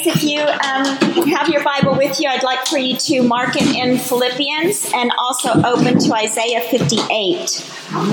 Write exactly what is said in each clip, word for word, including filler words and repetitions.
ladies, if you um, have your Bible with you, I'd like for you to mark it in Philippians and also open to Isaiah fifty-eight.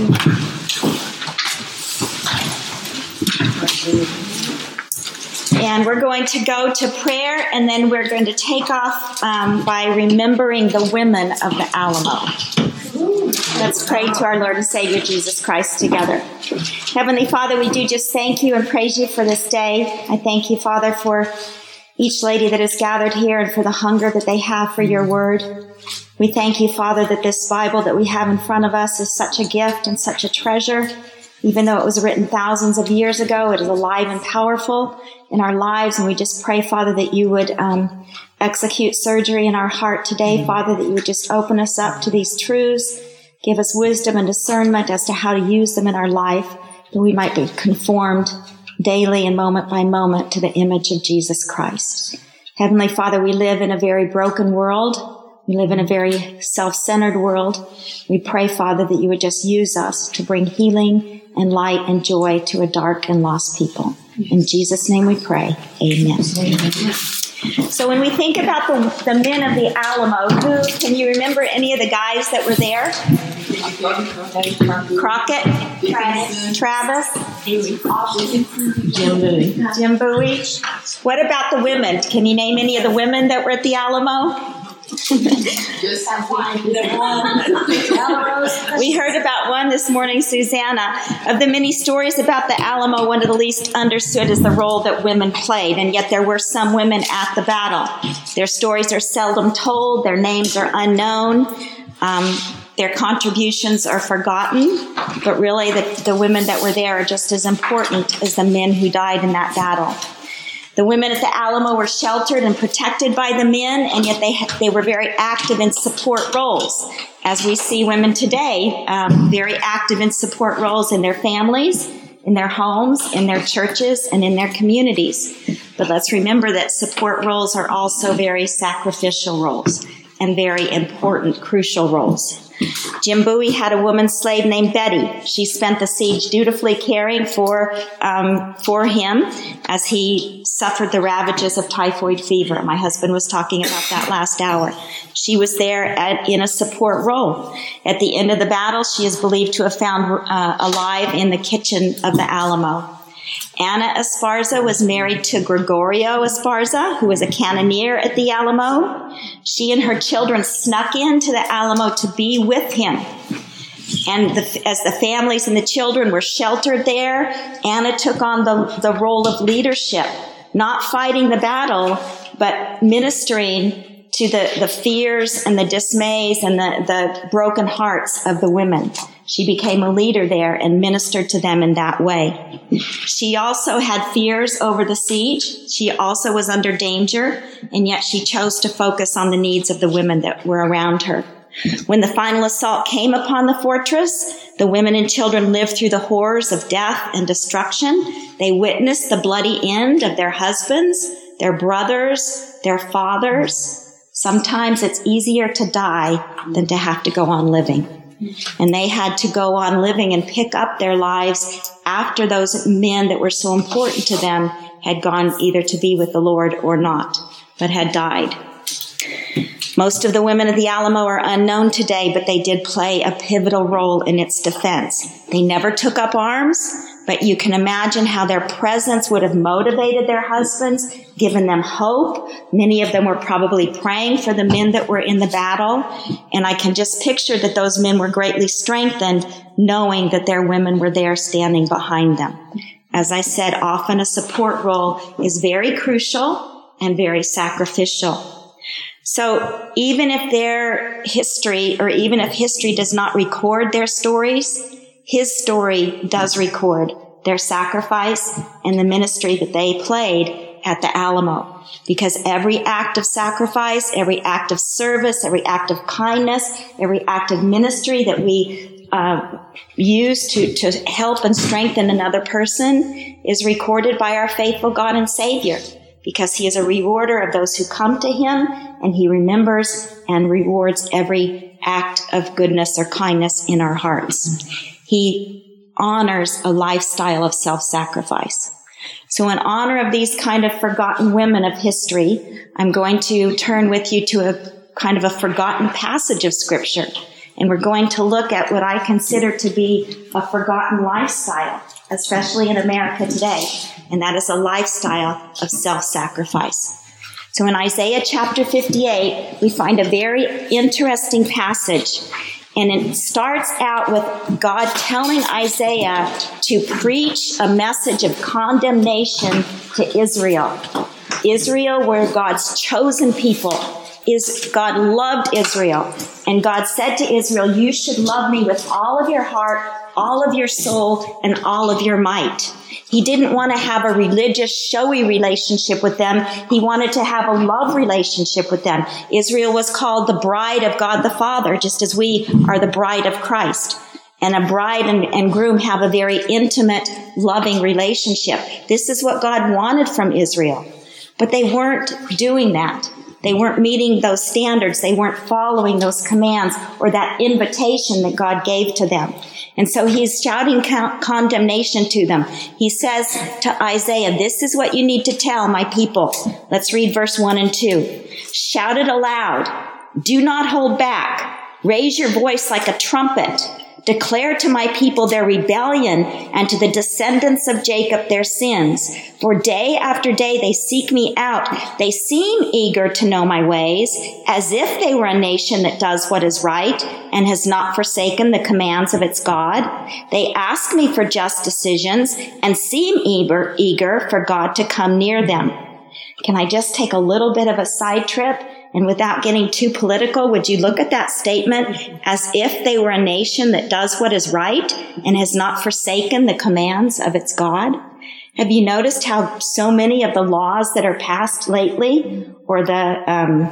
And we're going to go to prayer, and then we're going to take off um, by remembering the women of the Alamo. Let's pray to our Lord and Savior Jesus Christ together. Heavenly Father, we do just thank you and praise you for this day. I thank you, Father, for each lady that is gathered here and for the hunger that they have for your word. We thank you, Father, that this Bible that we have in front of us is such a gift and such a treasure. Even though it was written thousands of years ago, it is alive and powerful in our lives. And we just pray, Father, that you would um, execute surgery in our heart today, Father, that you would just open us up to these truths, give us wisdom and discernment as to how to use them in our life, that we might be conformed daily and moment by moment to the image of Jesus Christ. Heavenly Father, we live in a very broken world. We live in a very self-centered world. We pray, Father, that you would just use us to bring healing and light and joy to a dark and lost people. In Jesus' name we pray. Amen. Amen. So when we think about the, the men of the Alamo, who can you remember any of the guys that were there? Crockett, Travis, Travis, Jim Bowie. Jim Bowie. What about the women? Can you name any of the women that were at the Alamo? We heard about one this morning, Susanna. Of the many stories about the Alamo, one of the least understood is the role that women played, and yet there were some women at the battle. Their stories are seldom told, their names are unknown, um, their contributions are forgotten, but really the, the women that were there are just as important as the men who died in that battle. The women at the Alamo were sheltered and protected by the men, and yet they they were very active in support roles. As we see women today, um, very active in support roles in their families, in their homes, in their churches, and in their communities. But let's remember that support roles are also very sacrificial roles and very important, crucial roles. Jim Bowie had a woman slave named Betty. She spent the siege dutifully caring for um, for him as he suffered the ravages of typhoid fever. My husband was talking about that last hour. She was there at, in a support role. At the end of the battle, she is believed to have found uh, alive in the kitchen of the Alamo. Anna Esparza was married to Gregorio Esparza, who was a cannoneer at the Alamo. She and her children snuck into the Alamo to be with him. And the, as the families and the children were sheltered there, Anna took on the, the role of leadership, not fighting the battle, but ministering to the, the fears and the dismays and the, the broken hearts of the women. She became a leader there and ministered to them in that way. She also had fears over the siege. She also was under danger, and yet she chose to focus on the needs of the women that were around her. When the final assault came upon the fortress, the women and children lived through the horrors of death and destruction. They witnessed the bloody end of their husbands, their brothers, their fathers. Sometimes it's easier to die than to have to go on living. And they had to go on living and pick up their lives after those men that were so important to them had gone either to be with the Lord or not, but had died. Most of the women of the Alamo are unknown today, but they did play a pivotal role in its defense. They never took up arms, but you can imagine how their presence would have motivated their husbands, given them hope. Many of them were probably praying for the men that were in the battle. And I can just picture that those men were greatly strengthened, knowing that their women were there standing behind them. As I said, often a support role is very crucial and very sacrificial. So even if their history, or even if history does not record their stories, his story does record their sacrifice and the ministry that they played at the Alamo. Because every act of sacrifice, every act of service, every act of kindness, every act of ministry that we uh, use to, to help and strengthen another person is recorded by our faithful God and Savior. Because he is a rewarder of those who come to him, and he remembers and rewards every act of goodness or kindness in our hearts. He honors a lifestyle of self-sacrifice. So in honor of these kind of forgotten women of history, I'm going to turn with you to a kind of a forgotten passage of Scripture. And we're going to look at what I consider to be a forgotten lifestyle, especially in America today. And that is a lifestyle of self-sacrifice. So in Isaiah chapter fifty-eight, we find a very interesting passage. And it starts out with God telling Isaiah to preach a message of condemnation to Israel. Israel were God's chosen people. Is God loved Israel. And God said to Israel, you should love me with all of your heart, all of your soul, and all of your might. He didn't want to have a religious, showy relationship with them. He wanted to have a love relationship with them. Israel was called the bride of God the Father, just as we are the bride of Christ. And a bride and, and groom have a very intimate, loving relationship. This is what God wanted from Israel. But they weren't doing that. They weren't meeting those standards. They weren't following those commands or that invitation that God gave to them. And so he's shouting condemnation to them. He says to Isaiah, this is what you need to tell my people. Let's read verse one and two. Shout it aloud. Do not hold back. Raise your voice like a trumpet. Declare to my people their rebellion and to the descendants of Jacob their sins. For day after day they seek me out. They seem eager to know my ways, as if they were a nation that does what is right and has not forsaken the commands of its God. They ask me for just decisions and seem eager, eager for God to come near them. Can I just take a little bit of a side trip? And without getting too political, would you look at that statement as if they were a nation that does what is right and has not forsaken the commands of its God? Have you noticed how so many of the laws that are passed lately, or the um,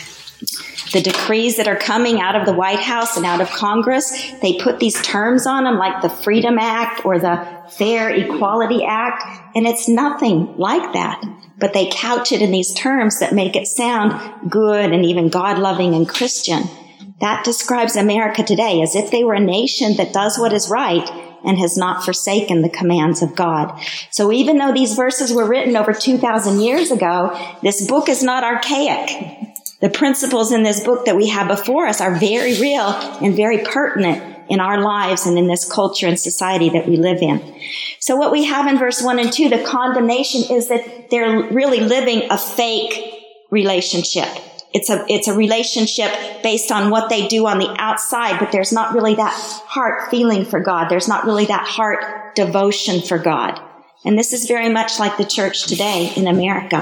the decrees that are coming out of the White House and out of Congress, they put these terms on them like the Freedom Act or the Fair Equality Act, and it's nothing like that. But they couch it in these terms that make it sound good and even God-loving and Christian. That describes America today as if they were a nation that does what is right and has not forsaken the commands of God. So even though these verses were written over two thousand years ago, this book is not archaic. The principles in this book that we have before us are very real and very pertinent in our lives and in this culture and society that we live in. So what we have in verse one and two, the condemnation, is that they're really living a fake relationship. It's a, it's a relationship based on what they do on the outside, but there's not really that heart feeling for God. There's not really that heart devotion for God. And this is very much like the church today in America.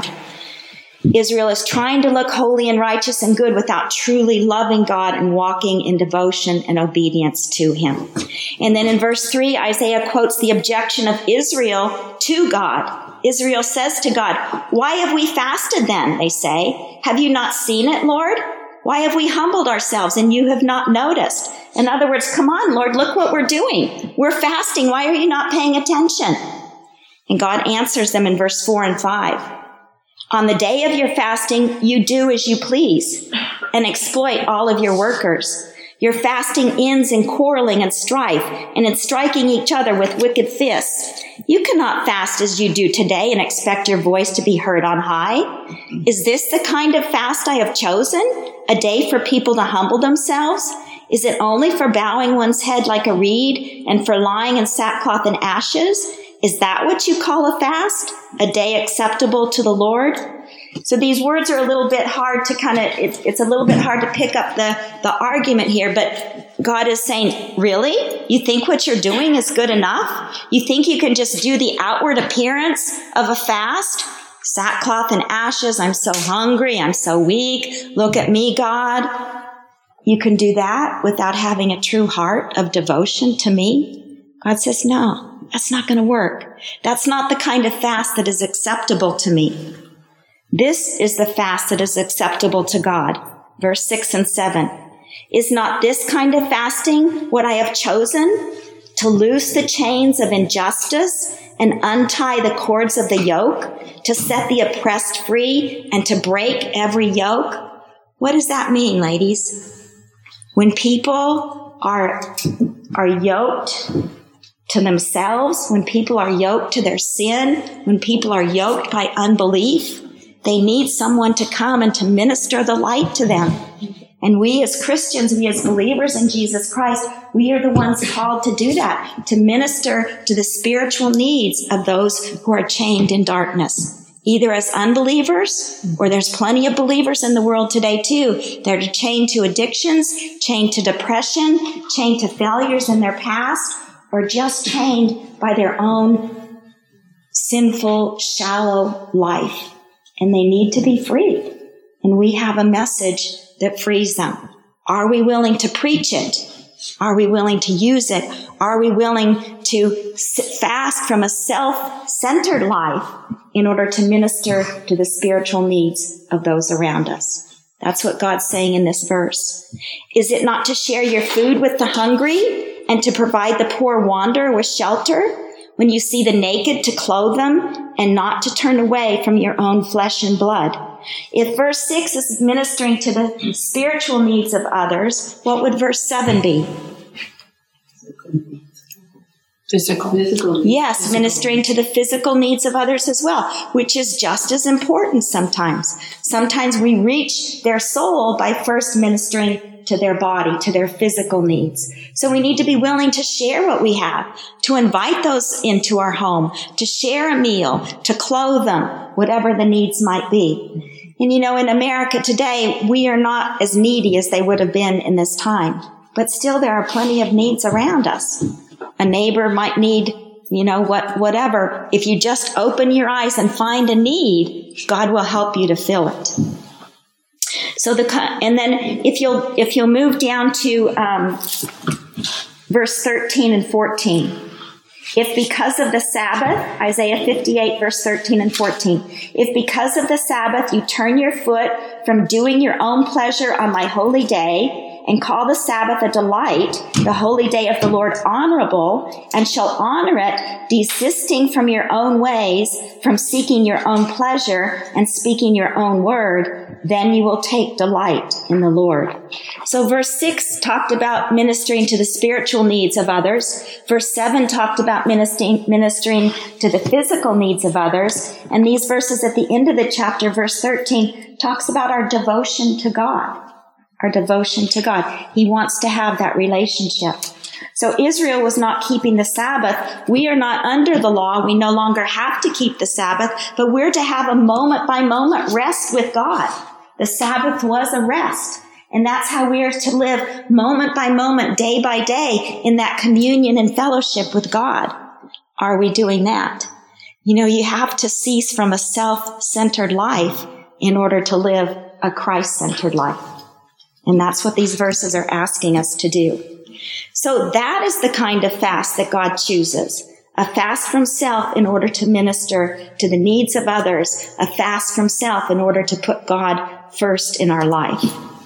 Israel is trying to look holy and righteous and good without truly loving God and walking in devotion and obedience to Him. And then in verse three, Isaiah quotes the objection of Israel to God. Israel says to God, why have we fasted then, they say? Have you not seen it, Lord? Why have we humbled ourselves and you have not noticed? In other words, come on, Lord, look what we're doing. We're fasting. Why are you not paying attention? And God answers them in verse four and five. On the day of your fasting, you do as you please and exploit all of your workers. Your fasting ends in quarreling and strife and in striking each other with wicked fists. You cannot fast as you do today and expect your voice to be heard on high. Is this the kind of fast I have chosen? A day for people to humble themselves? Is it only for bowing one's head like a reed and for lying in sackcloth and ashes? Is that what you call a fast? A day acceptable to the Lord? So these words are a little bit hard to kind of, it's, it's a little bit hard to pick up the, the argument here, but God is saying, really? You think what you're doing is good enough? You think you can just do the outward appearance of a fast? Sackcloth and ashes, I'm so hungry, I'm so weak, look at me, God. You can do that without having a true heart of devotion to me? God says, no. That's not going to work. That's not the kind of fast that is acceptable to me. This is the fast that is acceptable to God. Verse six and seven. Is not this kind of fasting what I have chosen? To loose the chains of injustice and untie the cords of the yoke? To set the oppressed free and to break every yoke? What does that mean, ladies? When people are, are yoked to themselves, when people are yoked to their sin, when people are yoked by unbelief, they need someone to come and to minister the light to them. And we as Christians, we as believers in Jesus Christ, we are the ones called to do that, to minister to the spiritual needs of those who are chained in darkness, either as unbelievers, or there's plenty of believers in the world today too. They're chained to addictions, chained to depression, chained to failures in their past, or just chained by their own sinful, shallow life. And they need to be freed. And we have a message that frees them. Are we willing to preach it? Are we willing to use it? Are we willing to fast from a self-centered life in order to minister to the spiritual needs of those around us? That's what God's saying in this verse. Is it not to share your food with the hungry and to provide the poor wanderer with shelter? When you see the naked, to clothe them and not to turn away from your own flesh and blood. If verse six is ministering to the spiritual needs of others, what would verse seven be? Physical. Physical. Yes, physical. Ministering to the physical needs of others as well, which is just as important sometimes. Sometimes we reach their soul by first ministering to their body, to their physical needs. So we need to be willing to share what we have, to invite those into our home, to share a meal, to clothe them, whatever the needs might be. And you know, in America today, we are not as needy as they would have been in this time. But still, there are plenty of needs around us. A neighbor might need, you know, what, whatever. If you just open your eyes and find a need, God will help you to fill it. So the, and then if you'll, if you'll move down to, um, verse thirteen and fourteen. If because of the Sabbath, Isaiah fifty-eight, verse thirteen and fourteen, if because of the Sabbath you turn your foot from doing your own pleasure on my holy day, and call the Sabbath a delight, the holy day of the Lord honorable, and shall honor it, desisting from your own ways, from seeking your own pleasure, and speaking your own word, then you will take delight in the Lord. So verse six talked about ministering to the spiritual needs of others. Verse seven talked about ministering, ministering to the physical needs of others. And these verses at the end of the chapter, verse thirteen, talks about our devotion to God. Our devotion to God. He wants to have that relationship. So Israel was not keeping the Sabbath. We are not under the law. We no longer have to keep the Sabbath, but we're to have a moment by moment rest with God. The Sabbath was a rest. And that's how we are to live moment by moment, day by day, in that communion and fellowship with God. Are we doing that? You know, you have to cease from a self-centered life in order to live a Christ-centered life. And that's what these verses are asking us to do. So that is the kind of fast that God chooses. A fast from self in order to minister to the needs of others. A fast from self in order to put God first in our life.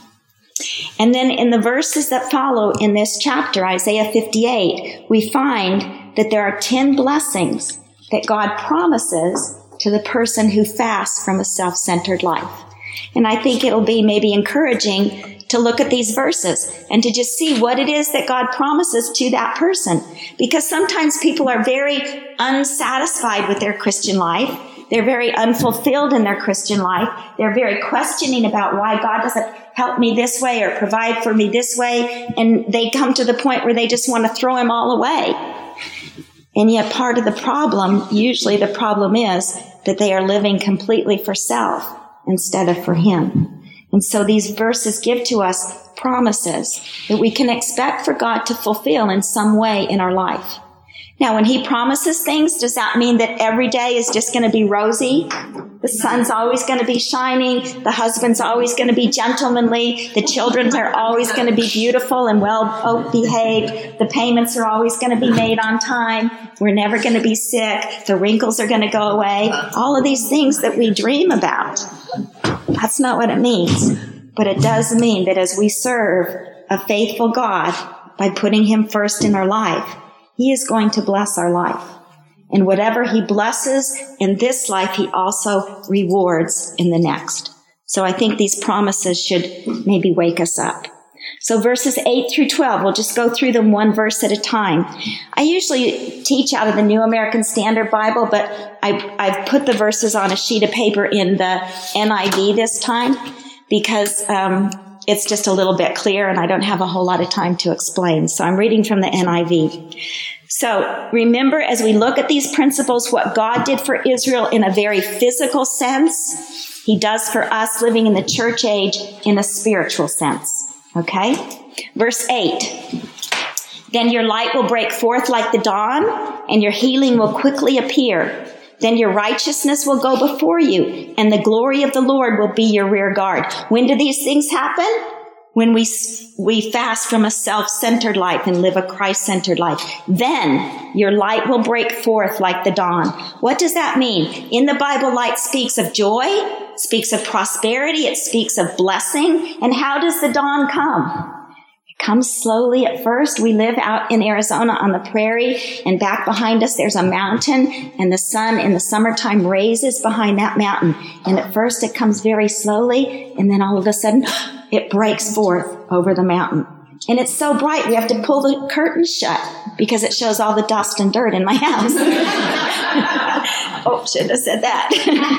And then in the verses that follow in this chapter, Isaiah fifty-eight, we find that there are ten blessings that God promises to the person who fasts from a self-centered life. And I think it'll be maybe encouraging to look at these verses and to just see what it is that God promises to that person. Because sometimes people are very unsatisfied with their Christian life. They're very unfulfilled in their Christian life. They're very questioning about why God doesn't help me this way or provide for me this way. And they come to the point where they just want to throw him all away. And yet part of the problem, usually the problem is that they are living completely for self instead of for him. And so these verses give to us promises that we can expect for God to fulfill in some way in our life. Now, when he promises things, does that mean that every day is just going to be rosy? The sun's always going to be shining. The husband's always going to be gentlemanly. The children are always going to be beautiful and well behaved. The payments are always going to be made on time. We're never going to be sick. The wrinkles are going to go away. All of these things that we dream about. That's not what it means. But it does mean that as we serve a faithful God by putting him first in our life, he is going to bless our life. And whatever he blesses in this life, he also rewards in the next. So I think these promises should maybe wake us up. So verses eight through twelve, we'll just go through them one verse at a time. I usually teach out of the New American Standard Bible, but I've, I've put the verses on a sheet of paper in the N I V this time because um, it's just a little bit clear and I don't have a whole lot of time to explain. So I'm reading from the N I V. So remember, as we look at these principles, what God did for Israel in a very physical sense, he does for us living in the church age in a spiritual sense. Okay? Verse eight. Then your light will break forth like the dawn, and your healing will quickly appear. Then your righteousness will go before you, and the glory of the Lord will be your rear guard. When do these things happen? When we we fast from a self-centered life and live a Christ-centered life. Then your light will break forth like the dawn. What does that mean? In the Bible, light speaks of joy, speaks of prosperity, it speaks of blessing. And how does the dawn come? It comes slowly at first. We live out in Arizona on the prairie, and back behind us there's a mountain, and the sun in the summertime raises behind that mountain. And at first it comes very slowly, and then all of a sudden it breaks forth over the mountain. And it's so bright we have to pull the curtains shut because it shows all the dust and dirt in my house. Oh, should have said that.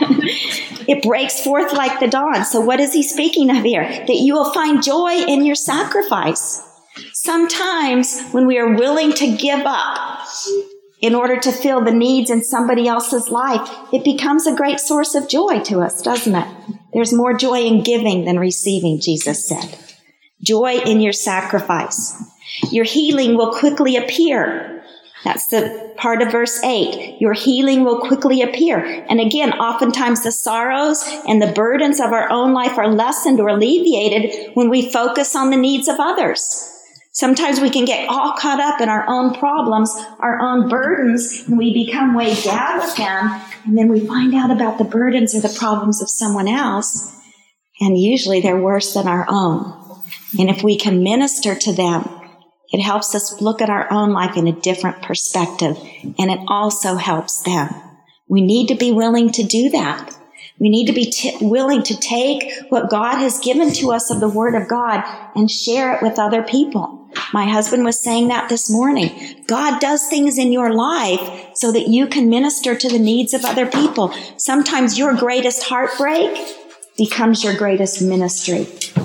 It breaks forth like the dawn. So what is he speaking of here? That you will find joy in your sacrifice. Sometimes when we are willing to give up in order to fill the needs in somebody else's life, it becomes a great source of joy to us, doesn't it? There's more joy in giving than receiving, Jesus said. Joy in your sacrifice. Your healing will quickly appear. That's the part of verse eight. Your healing will quickly appear. And again, oftentimes the sorrows and the burdens of our own life are lessened or alleviated when we focus on the needs of others. Sometimes we can get all caught up in our own problems, our own burdens, and we become weighed down with them. And then we find out about the burdens or the problems of someone else. And usually they're worse than our own. And if we can minister to them, it helps us look at our own life in a different perspective. And it also helps them. We need to be willing to do that. We need to be t- willing to take what God has given to us of the Word of God and share it with other people. My husband was saying that this morning. God does things in your life so that you can minister to the needs of other people. Sometimes your greatest heartbreak becomes your greatest ministry.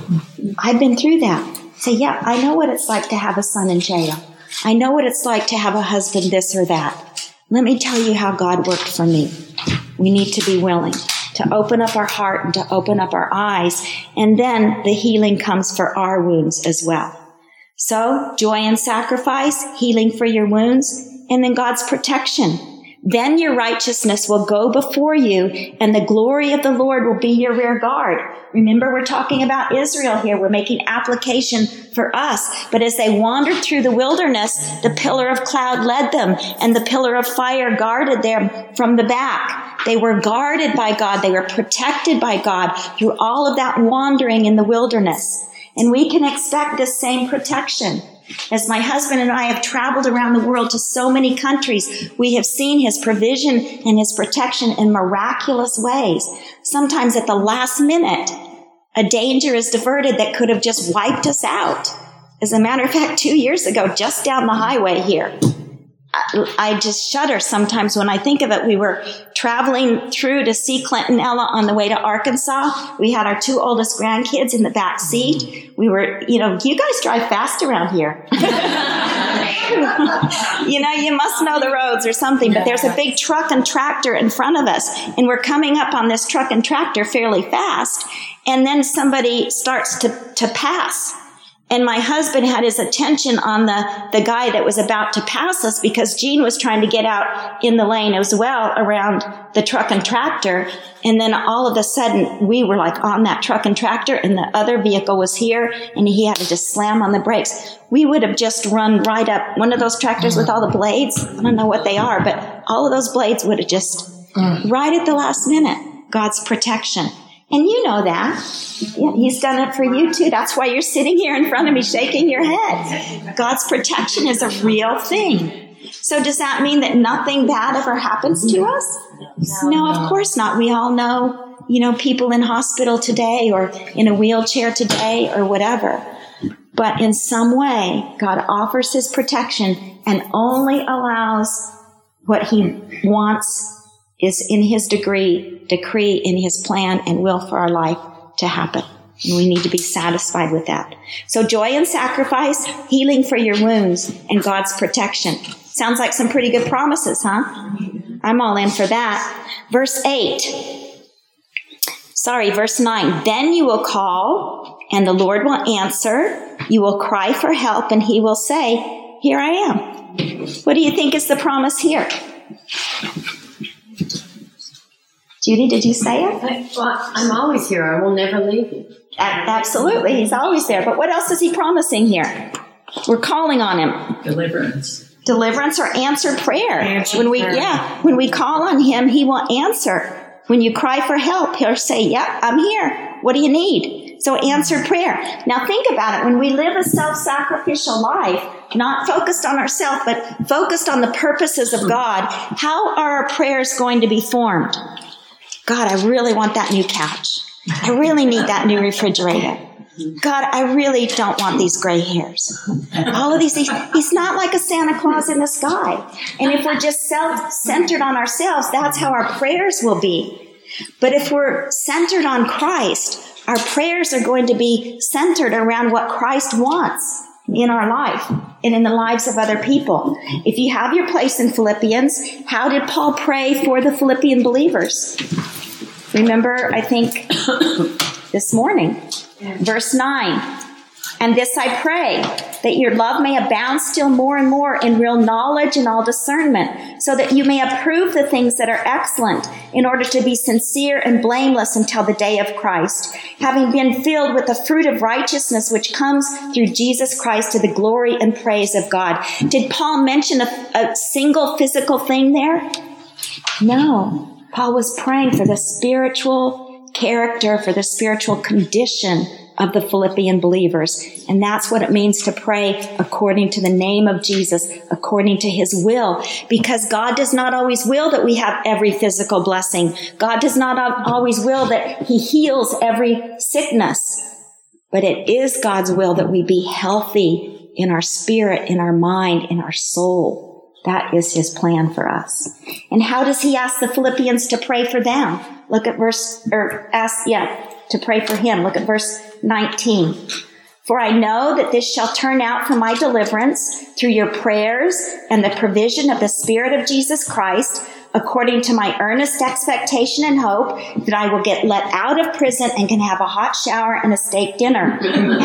I've been through that. Say, yeah, I know what it's like to have a son in jail. I know what it's like to have a husband this or that. Let me tell you how God worked for me. We need to be willing to open up our heart and to open up our eyes. And then the healing comes for our wounds as well. So, joy and sacrifice, healing for your wounds, and then God's protection. Then your righteousness will go before you, and the glory of the Lord will be your rear guard. Remember, we're talking about Israel here. We're making application for us. But as they wandered through the wilderness, the pillar of cloud led them, and the pillar of fire guarded them from the back. They were guarded by God. They were protected by God through all of that wandering in the wilderness. And we can expect this same protection. As my husband and I have traveled around the world to so many countries, we have seen his provision and his protection in miraculous ways. Sometimes at the last minute, a danger is diverted that could have just wiped us out. As a matter of fact, two years ago, just down the highway here, I just shudder sometimes when I think of it. We were traveling through to see Clint and Ella on the way to Arkansas. We had our two oldest grandkids in the back seat. We were, you know, you guys drive fast around here. You know, you must know the roads or something, but there's a big truck and tractor in front of us, and we're coming up on this truck and tractor fairly fast, and then somebody starts to, to pass. And my husband had his attention on the, the guy that was about to pass us because Gene was trying to get out in the lane as well around the truck and tractor. And then all of a sudden we were like on that truck and tractor, and the other vehicle was here, and he had to just slam on the brakes. We would have just run right up one of those tractors with all the blades. I don't know what they are, but all of those blades would have just right at the last minute. God's protection. And you know that. Yeah, he's done it for you too. That's why you're sitting here in front of me shaking your head. God's protection is a real thing. So does that mean that nothing bad ever happens to us? No, of course not. We all know, you know, people in hospital today or in a wheelchair today or whatever. But in some way, God offers his protection and only allows what he wants is in his degree, decree, in his plan and will for our life to happen. And we need to be satisfied with that. So joy and sacrifice, healing for your wounds, and God's protection. Sounds like some pretty good promises, huh? I'm all in for that. Verse eight. Sorry, verse nine. Then you will call, and the Lord will answer. You will cry for help, and he will say, here I am. What do you think is the promise here? Judy, did you say it? I, well, I'm always here. I will never leave you. Absolutely. He's always there. But what else is he promising here? We're calling on him. Deliverance. Deliverance or answered prayer. Answered when we, prayer. yeah, when we call on him, he will answer. When you cry for help, he'll say, yep, I'm here. What do you need? So answered prayer. Now think about it. When we live a self-sacrificial life, not focused on ourselves, but focused on the purposes of God, how are our prayers going to be formed? God, I really want that new couch. I really need that new refrigerator. God, I really don't want these gray hairs. All of these things. He's not like a Santa Claus in the sky. And if we're just self-centered on ourselves, that's how our prayers will be. But if we're centered on Christ, our prayers are going to be centered around what Christ wants in our life and in the lives of other people. If you have your place in Philippians, how did Paul pray for the Philippian believers? Remember, I think, this morning, verse nine. And this I pray, that your love may abound still more and more in real knowledge and all discernment, so that you may approve the things that are excellent, in order to be sincere and blameless until the day of Christ, having been filled with the fruit of righteousness which comes through Jesus Christ to the glory and praise of God. Did Paul mention a, a single physical thing there? No. Paul was praying for the spiritual character, for the spiritual condition of the Philippian believers. And that's what it means to pray according to the name of Jesus, according to his will. Because God does not always will that we have every physical blessing. God does not always will that he heals every sickness. But it is God's will that we be healthy in our spirit, in our mind, in our soul. That is his plan for us. And how does he ask the Philippians to pray for them? Look at verse, or ask, yeah, to pray for him. Look at verse nineteen. For I know that this shall turn out for my deliverance through your prayers and the provision of the Spirit of Jesus Christ, according to my earnest expectation and hope that I will get let out of prison and can have a hot shower and a steak dinner.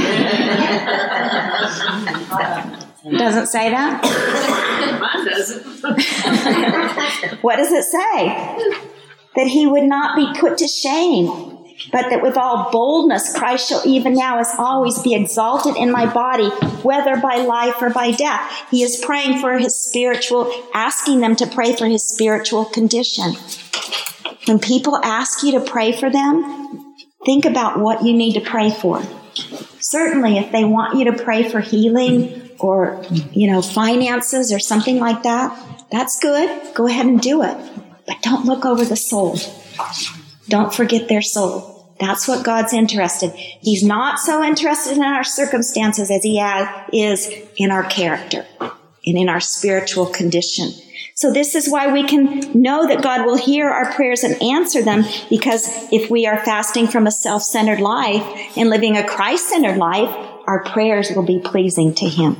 Doesn't say that? Mine doesn't. What does it say? That he would not be put to shame, but that with all boldness Christ shall even now as always be exalted in my body, whether by life or by death. He is praying for his spiritual, asking them to pray for his spiritual condition. When people ask you to pray for them, think about what you need to pray for. Certainly, if they want you to pray for healing or, you know, finances or something like that, that's good. Go ahead and do it. But don't look over the soul. Don't forget their soul. That's what God's interested. He's not so interested in our circumstances as he is in our character and in our spiritual condition. So this is why we can know that God will hear our prayers and answer them, because if we are fasting from a self-centered life and living a Christ-centered life, our prayers will be pleasing to him.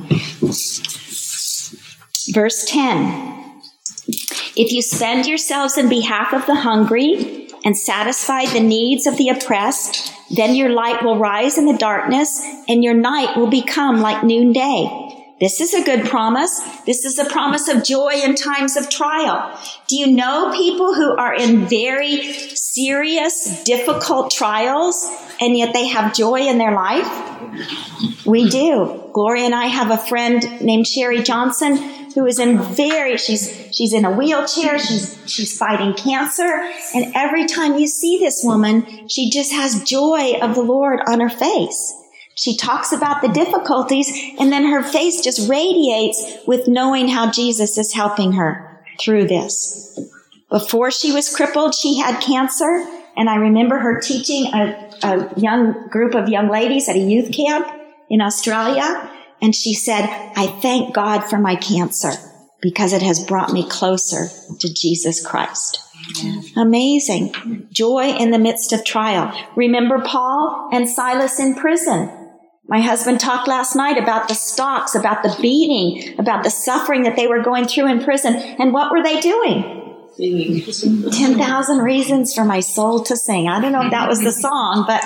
Verse ten. If you spend yourselves in behalf of the hungry and satisfy the needs of the oppressed, then your light will rise in the darkness and your night will become like noonday. This is a good promise. This is a promise of joy in times of trial. Do you know people who are in very serious, difficult trials, and yet they have joy in their life? We do. Gloria and I have a friend named Sherry Johnson who is in very, she's she's in a wheelchair, she's she's fighting cancer, and every time you see this woman, she just has joy of the Lord on her face. She talks about the difficulties, and then her face just radiates with knowing how Jesus is helping her through this. Before she was crippled, she had cancer, and I remember her teaching a, a young group of young ladies at a youth camp in Australia, and she said, I thank God for my cancer because it has brought me closer to Jesus Christ. Amazing. Joy in the midst of trial. Remember Paul and Silas in prison. My husband talked last night about the stocks, about the beating, about the suffering that they were going through in prison. And what were they doing? Singing. ten thousand reasons for my soul to sing. I don't know if that was the song, but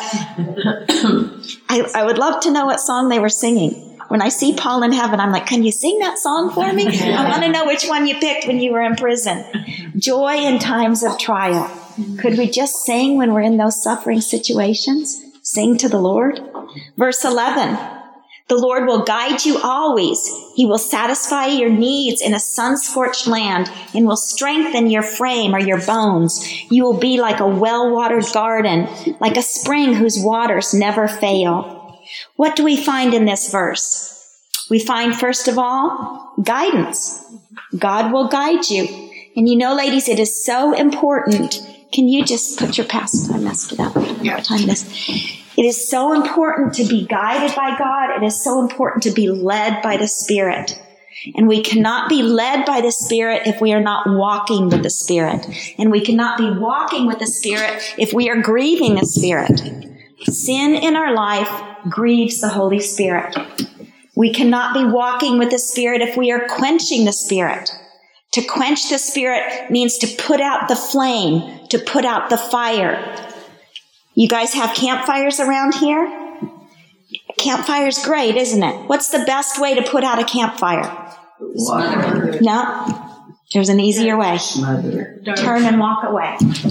I, I would love to know what song they were singing. When I see Paul in heaven, I'm like, can you sing that song for me? I want to know which one you picked when you were in prison. Joy in times of trial. Could we just sing when we're in those suffering situations? Sing to the Lord. Verse eleven. The Lord will guide you always. He will satisfy your needs in a sun-scorched land and will strengthen your frame or your bones. You will be like a well-watered garden, like a spring whose waters never fail. What do we find in this verse? We find, first of all, guidance. God will guide you. And you know, ladies, it is so important. Can you just put your pass? I messed it up. I don't know what time it is. It is so important to be guided by God. It is so important to be led by the Spirit. And we cannot be led by the Spirit if we are not walking with the Spirit. And we cannot be walking with the Spirit if we are grieving the Spirit. Sin in our life grieves the Holy Spirit. We cannot be walking with the Spirit if we are quenching the Spirit. To quench the Spirit means to put out the flame, to put out the fire. You guys have campfires around here? Campfire's great, isn't it? What's the best way to put out a campfire? Water. No, there's an easier way. Mother. Turn and walk away.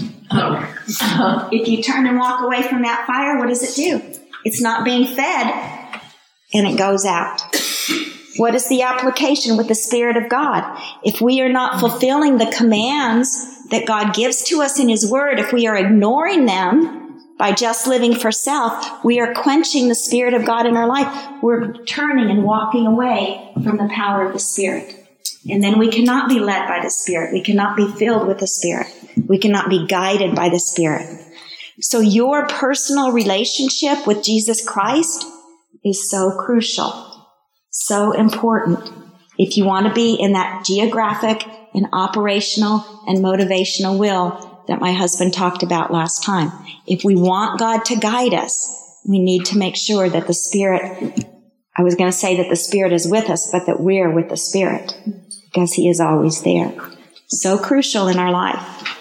Oh. If you turn and walk away from that fire, what does it do? It's not being fed, and it goes out. What is the application with the Spirit of God? If we are not fulfilling the commands that God gives to us in His Word, if we are ignoring them by just living for self, we are quenching the Spirit of God in our life. We're turning and walking away from the power of the Spirit. And then we cannot be led by the Spirit. We cannot be filled with the Spirit. We cannot be guided by the Spirit. So your personal relationship with Jesus Christ is so crucial, so important. If you want to be in that geographic and operational and motivational will that my husband talked about last time. If we want God to guide us, we need to make sure that the Spirit, I was going to say that the Spirit is with us, but that we're with the Spirit, because He is always there. So crucial in our life.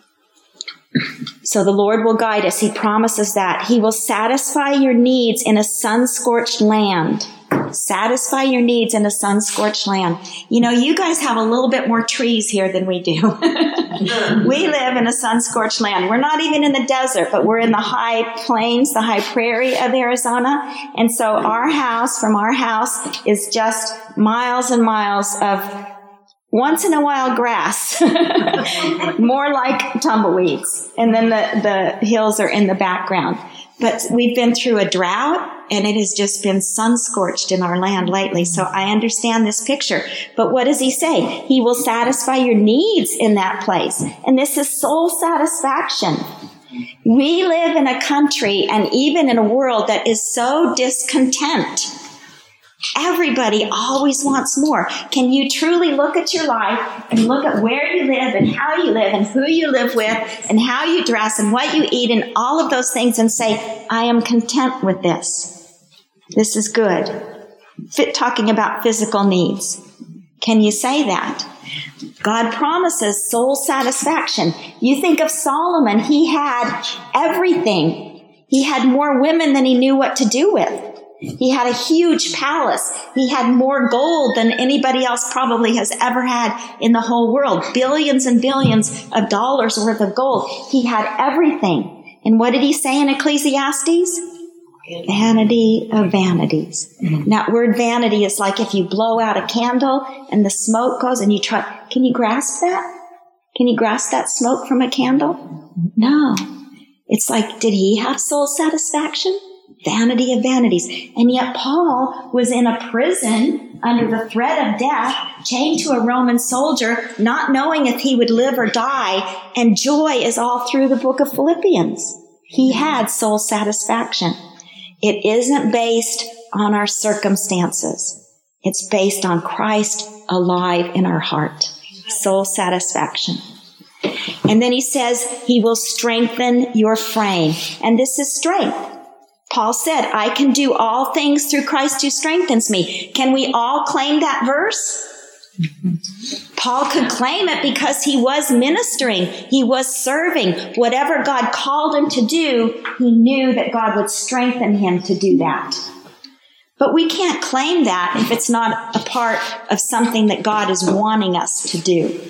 So the Lord will guide us. He promises that. He will satisfy your needs in a sun-scorched land. Satisfy your needs in a sun-scorched land. You know, you guys have a little bit more trees here than we do. We live in a sun-scorched land. We're not even in the desert, but we're in the high plains, the high prairie of Arizona. And so our house, from our house, is just miles and miles of once in a while grass, more like tumbleweeds. And then the, the hills are in the background. But we've been through a drought, and it has just been sun-scorched in our land lately. So I understand this picture. But what does He say? He will satisfy your needs in that place. And this is soul satisfaction. We live in a country and even in a world that is so discontent. Everybody always wants more. Can you truly look at your life and look at where you live and how you live and who you live with and how you dress and what you eat and all of those things and say, I am content with this. This is good. Fit talking about physical needs. Can you say that? God promises soul satisfaction. You think of Solomon. He had everything. He had more women than he knew what to do with. He had a huge palace. He had more gold than anybody else probably has ever had in the whole world. Billions and billions of dollars worth of gold. He had everything. And what did he say in Ecclesiastes? Vanity of vanities. Mm-hmm. That word vanity is like if you blow out a candle and the smoke goes and you try. Can you grasp that? Can you grasp that smoke from a candle? No. It's like, did he have soul satisfaction? Vanity of vanities. And yet Paul was in a prison under the threat of death, chained to a Roman soldier, not knowing if he would live or die. And joy is all through the book of Philippians. He had soul satisfaction. It isn't based on our circumstances. It's based on Christ alive in our heart. Soul satisfaction. And then he says he will strengthen your frame. And this is strength. Paul said, I can do all things through Christ who strengthens me. Can we all claim that verse? Paul could claim it because he was ministering. He was serving. Whatever God called him to do, he knew that God would strengthen him to do that. But we can't claim that if it's not a part of something that God is wanting us to do.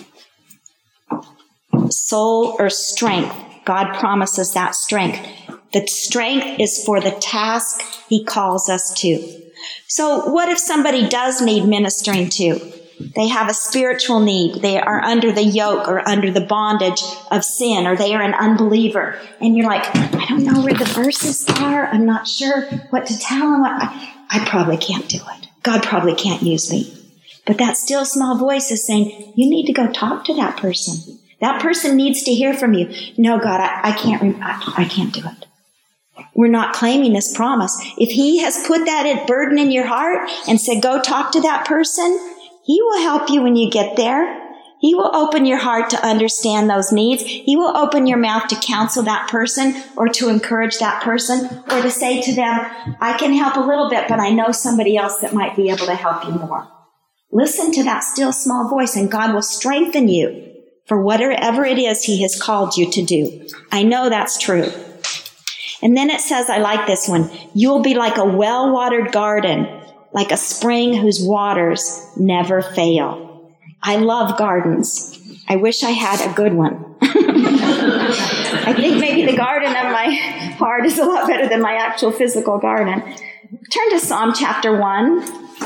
Soul or strength. God promises that strength. The strength is for the task he calls us to. So what if somebody does need ministering to? They have a spiritual need. They are under the yoke or under the bondage of sin, or they are an unbeliever. And you're like, I don't know where the verses are. I'm not sure what to tell them. I, I probably can't do it. God probably can't use me. But that still small voice is saying, you need to go talk to that person. That person needs to hear from you. No, God, I, I can't. I, I can't do it. We're not claiming this promise. If he has put that burden in your heart and said, go talk to that person, he will help you when you get there. He will open your heart to understand those needs. He will open your mouth to counsel that person or to encourage that person or to say to them, I can help a little bit, but I know somebody else that might be able to help you more. Listen to that still small voice and God will strengthen you for whatever it is he has called you to do. I know that's true. And then it says, I like this one, you will be like a well-watered garden, like a spring whose waters never fail. I love gardens. I wish I had a good one. I think maybe the garden of my heart is a lot better than my actual physical garden. Turn to Psalm chapter one.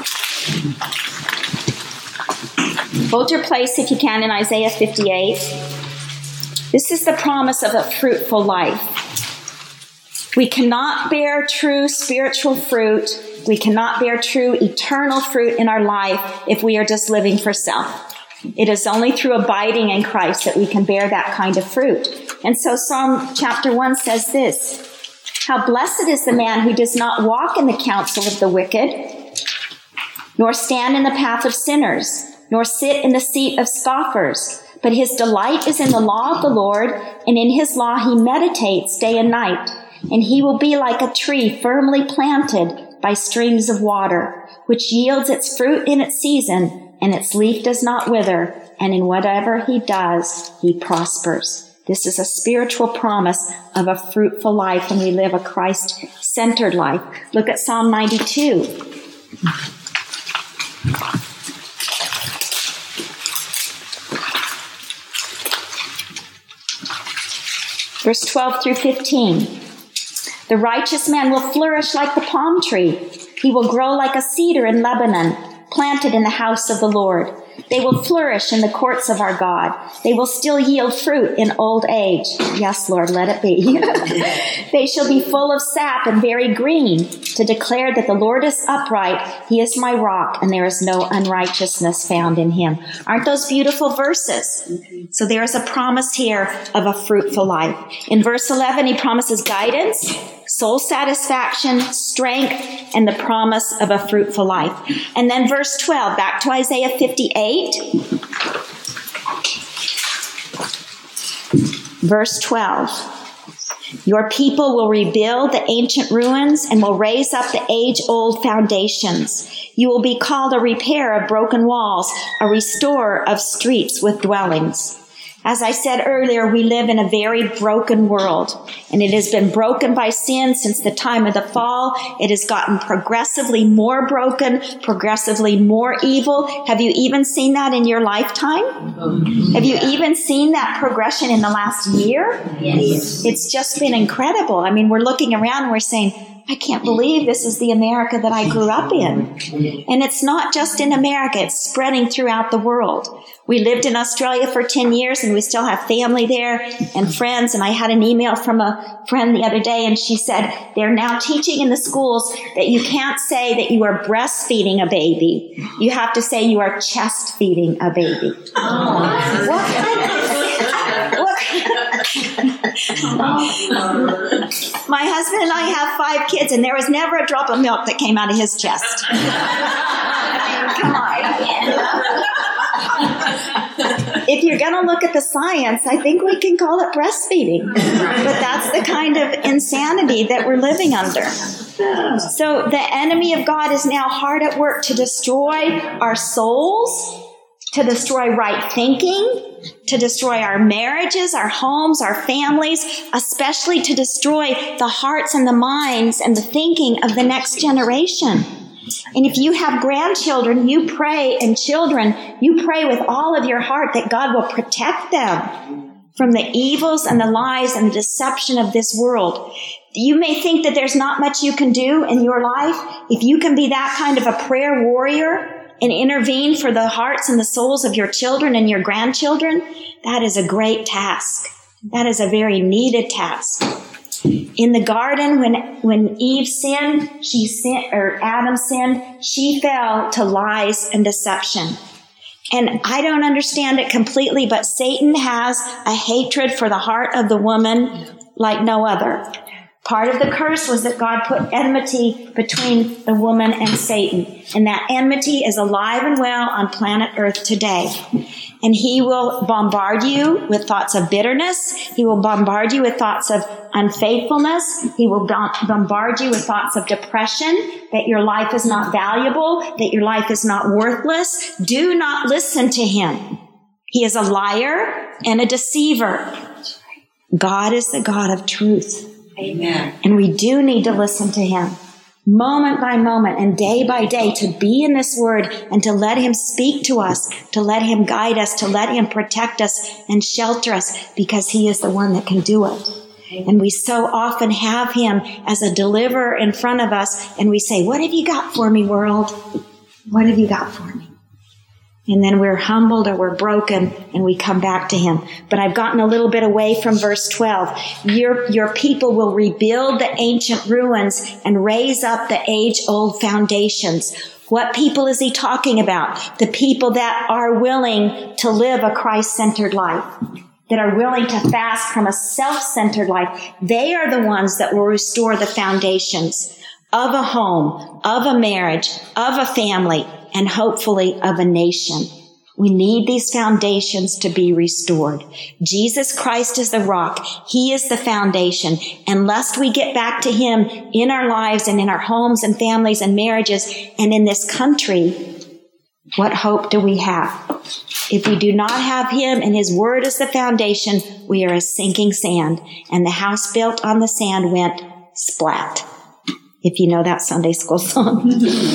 Hold your place if you can in Isaiah fifty-eight. This is the promise of a fruitful life. We cannot bear true spiritual fruit. We cannot bear true eternal fruit in our life if we are just living for self. It is only through abiding in Christ that we can bear that kind of fruit. And so Psalm chapter one says this, how blessed is the man who does not walk in the counsel of the wicked, nor stand in the path of sinners, nor sit in the seat of scoffers. But his delight is in the law of the Lord, and in his law he meditates day and night. And he will be like a tree firmly planted by streams of water, which yields its fruit in its season, and its leaf does not wither, and in whatever he does, he prospers. This is a spiritual promise of a fruitful life when we live a Christ-centered life. Look at Psalm ninety-two. Verse twelve through fifteen. The righteous man will flourish like the palm tree. He will grow like a cedar in Lebanon, planted in the house of the Lord. They will flourish in the courts of our God. They will still yield fruit in old age. Yes, Lord, let it be. They shall be full of sap and very green, to declare that the Lord is upright. He is my rock, and there is no unrighteousness found in him. Aren't those beautiful verses? So there is a promise here of a fruitful life. In verse eleven, he promises guidance, soul satisfaction, strength, and the promise of a fruitful life. And then verse twelve, back to Isaiah fifty-eight. Verse twelve. Your people will rebuild the ancient ruins and will raise up the age-old foundations. You will be called a repairer of broken walls, a restorer of streets with dwellings. As I said earlier, we live in a very broken world, and it has been broken by sin since the time of the fall. It has gotten progressively more broken, progressively more evil. Have you even seen that in your lifetime? Have you even seen that progression in the last year? Yes. It's just been incredible. I mean, we're looking around and we're saying, I can't believe this is the America that I grew up in. And it's not just in America, it's spreading throughout the world. We lived in Australia for ten years and we still have family there and friends. And I had an email from a friend the other day and she said, they're now teaching in the schools that you can't say that you are breastfeeding a baby. You have to say you are chest feeding a baby. Oh. What kind of... What kind of My husband and I have five kids, and there was never a drop of milk that came out of his chest. Come on. If you're going to look at the science, I think we can call it breastfeeding. But that's the kind of insanity that we're living under. So the enemy of God is now hard at work to destroy our souls, to destroy right thinking, to destroy our marriages, our homes, our families, especially to destroy the hearts and the minds and the thinking of the next generation. And if you have grandchildren, you pray, and children, you pray with all of your heart that God will protect them from the evils and the lies and the deception of this world. You may think that there's not much you can do in your life. If you can be that kind of a prayer warrior and intervene for the hearts and the souls of your children and your grandchildren, that is a great task. That is a very needed task. In the garden, when, when Eve sinned, she sinned, or Adam sinned, she fell to lies and deception. And I don't understand it completely, but Satan has a hatred for the heart of the woman like no other. Part of the curse was that God put enmity between the woman and Satan. And that enmity is alive and well on planet Earth today. And he will bombard you with thoughts of bitterness. He will bombard you with thoughts of unfaithfulness. He will bombard you with thoughts of depression, that your life is not valuable, that your life is not worthless. Do not listen to him. He is a liar and a deceiver. God is the God of truth. Amen. And we do need to listen to him moment by moment and day by day, to be in this word and to let him speak to us, to let him guide us, to let him protect us and shelter us, because he is the one that can do it. And we so often have him as a deliverer in front of us, and we say, what have you got for me, world? What have you got for me? And then we're humbled or we're broken and we come back to him. But I've gotten a little bit away from verse twelve. Your, your people will rebuild the ancient ruins and raise up the age-old foundations. What people is he talking about? The people that are willing to live a Christ-centered life, that are willing to fast from a self-centered life. They are the ones that will restore the foundations of a home, of a marriage, of a family, and hopefully of a nation. We need these foundations to be restored. Jesus Christ is the rock. He is the foundation. And lest we get back to him in our lives and in our homes and families and marriages and in this country, what hope do we have? If we do not have him and his word as the foundation, we are as sinking sand. And the house built on the sand went splat. If you know that Sunday school song.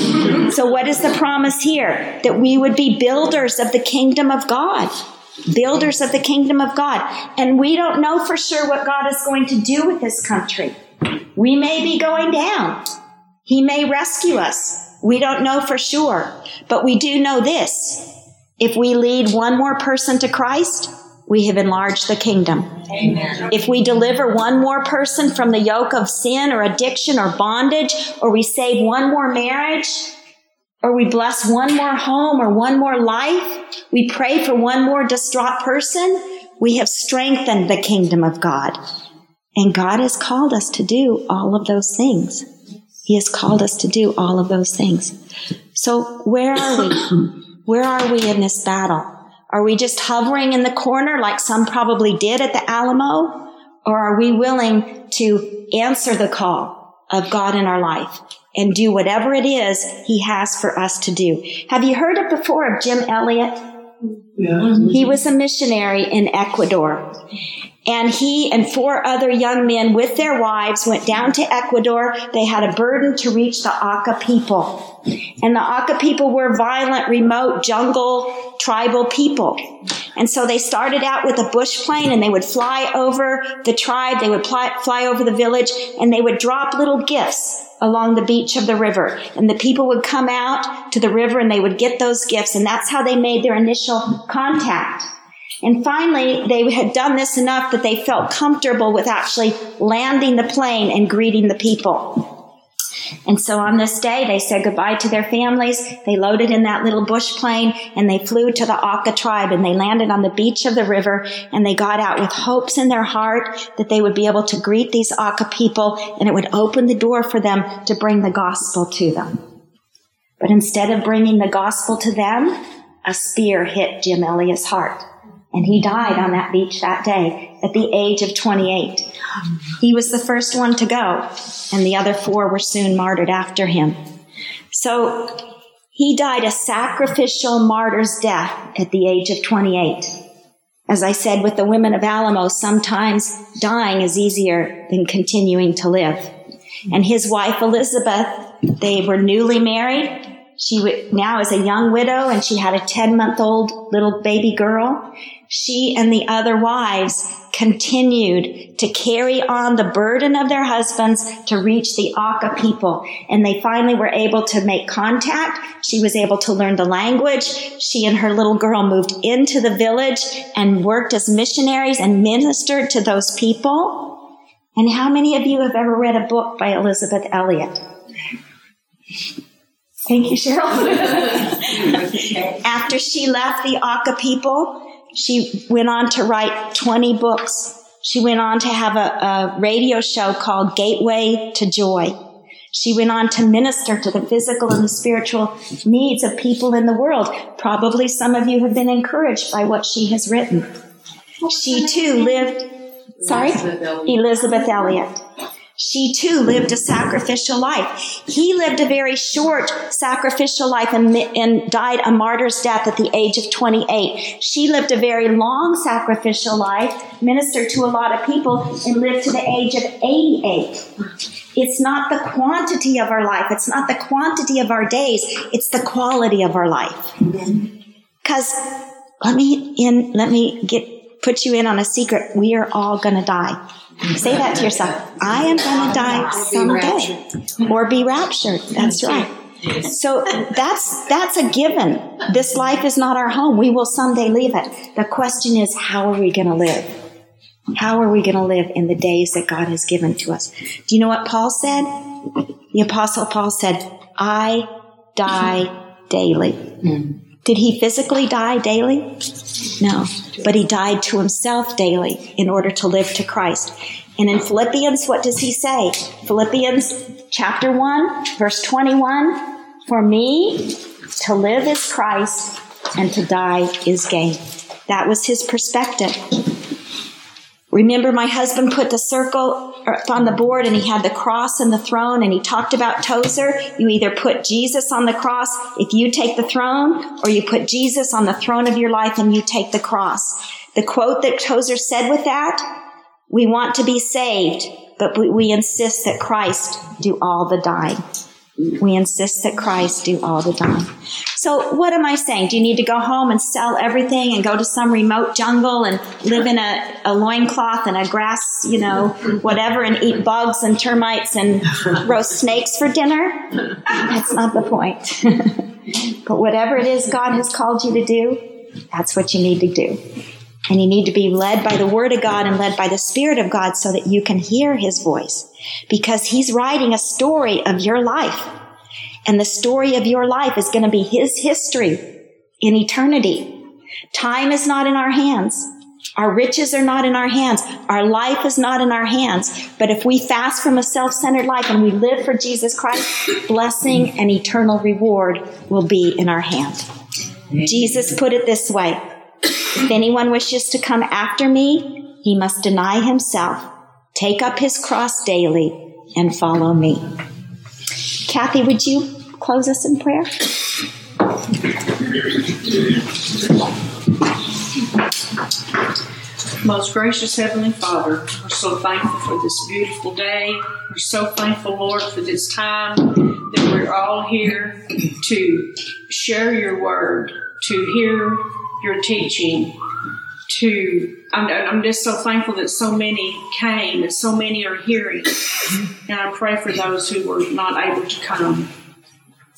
So what is the promise here? That we would be builders of the kingdom of God. Builders of the kingdom of God. And we don't know for sure what God is going to do with this country. We may be going down. He may rescue us. We don't know for sure. But we do know this. If we lead one more person to Christ, we have enlarged the kingdom. Amen. If we deliver one more person from the yoke of sin or addiction or bondage, or we save one more marriage, or we bless one more home or one more life, we pray for one more distraught person, we have strengthened the kingdom of God. And God has called us to do all of those things. He has called us to do all of those things. So where are we? Where are we in this battle? Are we just hovering in the corner like some probably did at the Alamo? Or are we willing to answer the call of God in our life and do whatever it is he has for us to do? Have you heard it before of Jim Elliot? Yeah. He was a missionary in Ecuador. And he and four other young men with their wives went down to Ecuador. They had a burden to reach the Auca people. And the Auca people were violent, remote, jungle, tribal people. And so they started out with a bush plane, and they would fly over the tribe. They would fly, fly over the village, and they would drop little gifts along the beach of the river. And the people would come out to the river, and they would get those gifts. And that's how they made their initial contact. And finally, they had done this enough that they felt comfortable with actually landing the plane and greeting the people. And so on this day, they said goodbye to their families. They loaded in that little bush plane and they flew to the Auca tribe and they landed on the beach of the river and they got out with hopes in their heart that they would be able to greet these Auca people and it would open the door for them to bring the gospel to them. But instead of bringing the gospel to them, a spear hit Jim Elliot's heart. And he died on that beach that day at the age of twenty-eight. He was the first one to go, and the other four were soon martyred after him. So he died a sacrificial martyr's death at the age of twenty-eight. As I said with the women of Alamo, sometimes dying is easier than continuing to live. And his wife, Elizabeth, they were newly married. She now is a young widow, and she had a ten-month-old little baby girl. She and the other wives continued to carry on the burden of their husbands to reach the Auca people. And they finally were able to make contact. She was able to learn the language. She and her little girl moved into the village and worked as missionaries and ministered to those people. And how many of you have ever read a book by Elizabeth Elliot? Thank you, Cheryl. After she left the Auca people, she went on to write twenty books. She went on to have a, a radio show called Gateway to Joy. She went on to minister to the physical and the spiritual needs of people in the world. Probably some of you have been encouraged by what she has written. She too lived, sorry, Elizabeth Elliot. She too lived a sacrificial life. He lived a very short sacrificial life and, and died a martyr's death at the age of twenty-eight. She lived a very long sacrificial life, ministered to a lot of people, and lived to the age of eighty-eight. It's not the quantity of our life. It's not the quantity of our days. It's the quality of our life. Because let me in, let me get put you in on a secret. We are all going to die. Say that to yourself. I am going to die someday, or be raptured. That's right. So that's that's a given. This life is not our home. We will someday leave it. The question is, how are we going to live? How are we going to live in the days that God has given to us? Do you know what Paul said? The Apostle Paul said, I die daily. Did he physically die daily? No, but he died to himself daily in order to live to Christ. And in Philippians, what does he say? Philippians chapter one, verse twenty-one, for me to live is Christ and to die is gain. That was his perspective. Remember, my husband put the circle on the board and he had the cross and the throne, and he talked about Tozer. You either put Jesus on the cross if you take the throne, or you put Jesus on the throne of your life and you take the cross. The quote that Tozer said with that, we want to be saved, but we, we insist that Christ do all the dying. We insist that Christ do all the dying. So what am I saying? Do you need to go home and sell everything and go to some remote jungle and live in a, a loincloth and a grass, you know, whatever, and eat bugs and termites and roast snakes for dinner? That's not the point. But whatever it is God has called you to do, that's what you need to do. And you need to be led by the Word of God and led by the Spirit of God so that you can hear His voice. Because He's writing a story of your life. And the story of your life is going to be His history in eternity. Time is not in our hands. Our riches are not in our hands. Our life is not in our hands. But if we fast from a self-centered life and we live for Jesus Christ, blessing and eternal reward will be in our hand. Jesus put it this way. If anyone wishes to come after me, he must deny himself, take up his cross daily, and follow me. Kathy, would you close us in prayer? Most gracious Heavenly Father, we're so thankful for this beautiful day. We're so thankful, Lord, for this time that we're all here to share your word, to hear your teaching, to, I'm, I'm just so thankful that so many came and so many are hearing. And I pray for those who were not able to come.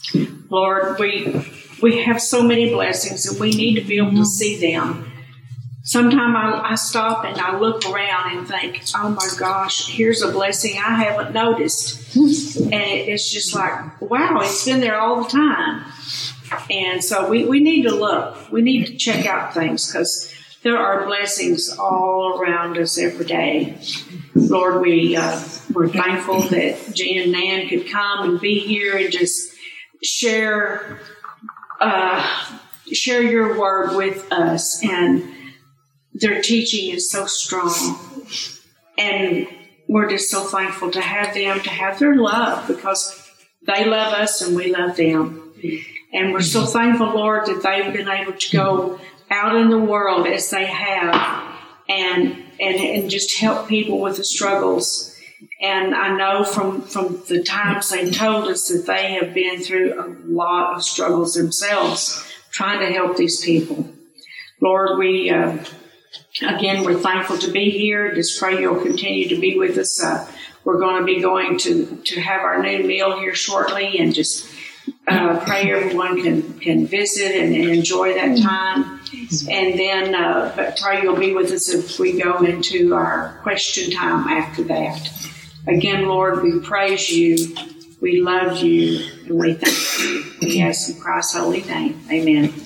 Lord, we we have so many blessings and we need to be able to see them. sometimes I, I stop and I look around and think, oh my gosh, here's a blessing I haven't noticed. And it, it's just like, wow, it's been there all the time. And so we, we need to look. We need to check out things because there are blessings all around us every day. Lord, we, uh, we're thankful that Jan and Nan could come and be here and just share, uh, share your word with us. And their teaching is so strong. And we're just so thankful to have them, to have their love, because they love us and we love them. And we're so thankful, Lord, that they've been able to go out in the world as they have and and, and just help people with the struggles. And I know from, from the times they've told us that they have been through a lot of struggles themselves trying to help these people. Lord, we... Uh, Again, we're thankful to be here. Just pray you'll continue to be with us. Uh, we're going to be going to, to have our noon meal here shortly, and just uh, pray everyone can, can visit and, and enjoy that time. And then uh, but pray you'll be with us if we go into our question time after that. Again, Lord, we praise you, we love you, and we thank you. We ask in Christ's holy name. Amen.